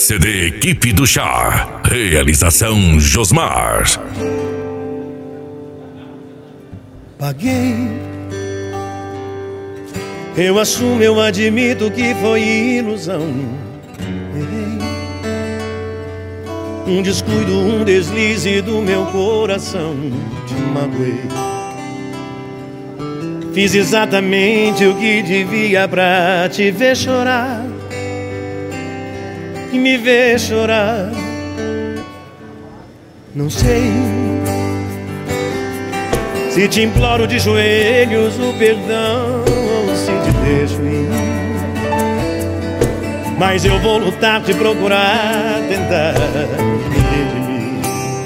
CD Equipe do Chá. Realização Josmar. Paguei. Eu assumo, eu admito que foi ilusão. Errei. Um descuido, um deslize do meu coração. Te magoei. Fiz exatamente o que devia pra te ver chorar e me ver chorar. Não sei se te imploro de joelhos o perdão ou se te deixo ir, mas eu vou lutar, te procurar, tentar me redimir.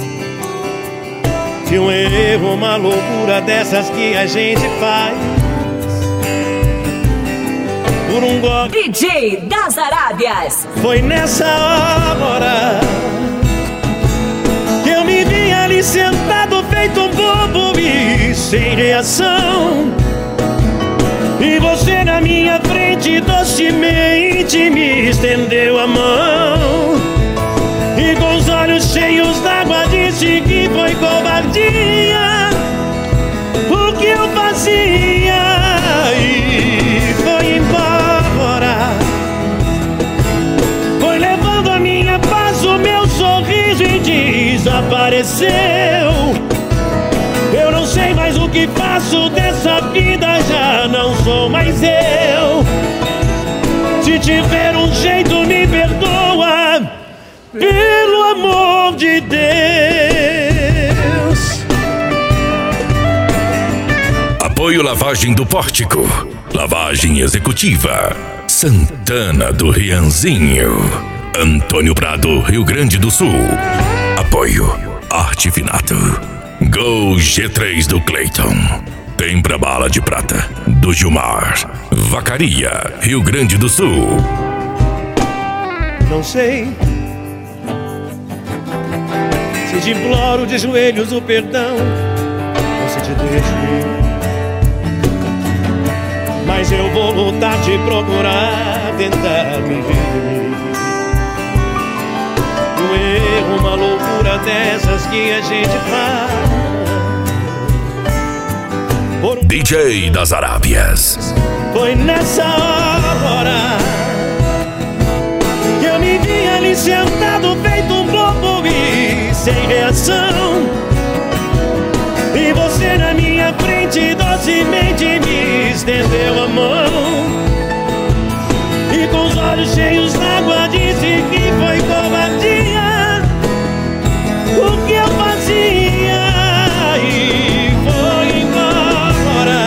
Se um erro, uma loucura dessas que a gente faz por um golpe, DJ das Arábias. foi nessa hora que eu me vi ali sentado feito um bobo e sem reação, e você na minha frente docemente me estendeu a mão e com os olhos cheios d'água disse que foi covardia o que eu fazia, e foi embora. Foi levando a minha paz, o meu sorriso e desapareceu. Eu não sei mais o que faço dessa vida, já não sou mais eu. Se tiver um jeito, me perdoa, pelo amor de Deus. Apoio Lavagem do Pórtico. Lavagem Executiva Santana do Rianzinho, Antônio Prado, Rio Grande do Sul. Apoio Artefinato. Gol G3 do Cleiton. Tempra Bala de Prata do Gilmar. Vacaria, Rio Grande do Sul. Não sei se te imploro de joelhos o perdão ou se te deixo ir, mas eu vou lutar, te procurar, tentar me redimir. Um erro, uma loucura dessas que a gente faz por um... DJ das Arábias. Foi nessa hora que eu me vi ali sentado feito um bobo e sem reação, e você na minha frente docemente me estendeu a mão e com os olhos cheios d'água disse que foi covardia o que eu fazia, e foi embora.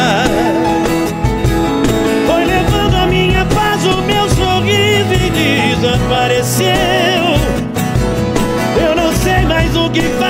Foi levando a minha paz, o meu sorriso e desapareceu. Eu não sei mais o que fazer